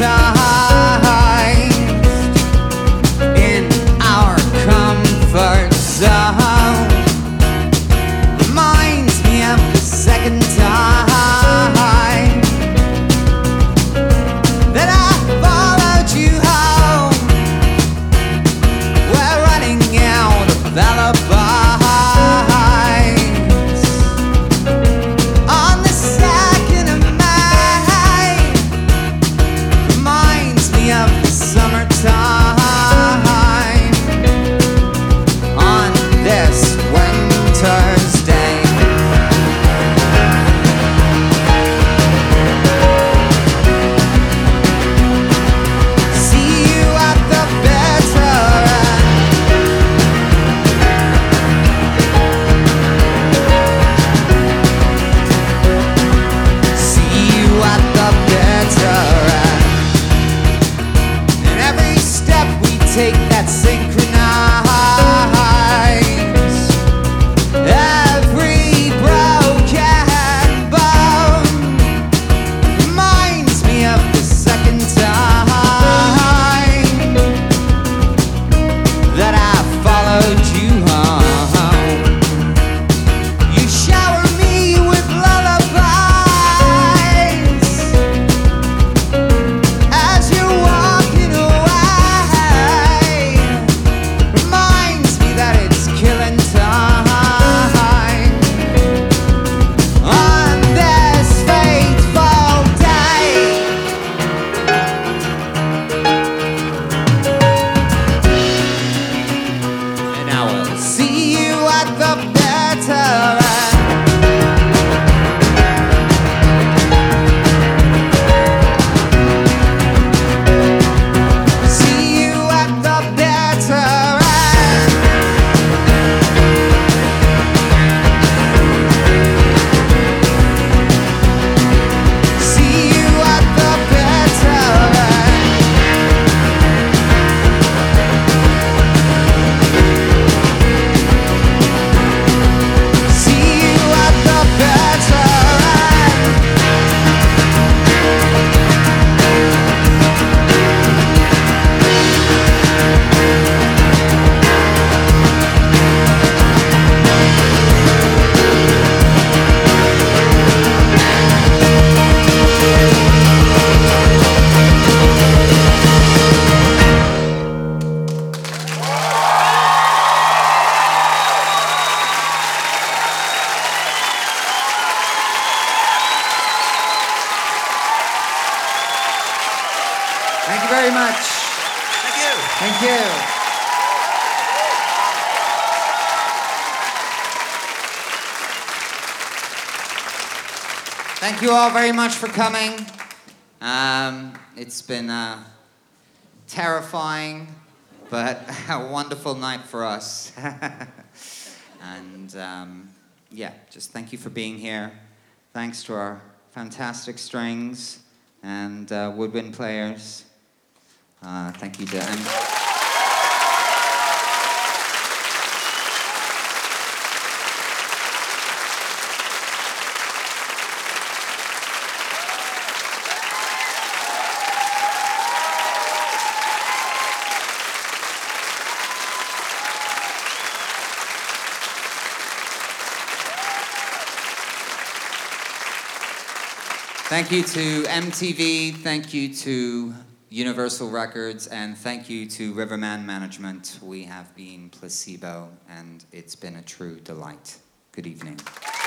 in our comfort zone. Reminds me of the second time that I followed you home. We're running out of alibis. On the 2nd of May, reminds me of the summertime. On this winter's day, see you at the better end. See you at the better end. And every step we take that synchronize. Every broken bone reminds me of the second time that I followed you home. You shower me with lullabies as you're walking away. Reminds me that it's killing time on this fateful day. And I will see you at the better end. See you at the better end. See you at the better end. See you at the better end. Thank you very much. Thank you. Thank you. Thank you all very much for coming. It's been terrifying, but a wonderful night for us. And yeah, just thank you for being here. Thanks to our fantastic strings and woodwind players. Thank you, Dan. Thank you to MTV, thank you to Universal Records, and thank you to Riverman Management. We have been Placebo, and it's been a true delight. Good evening.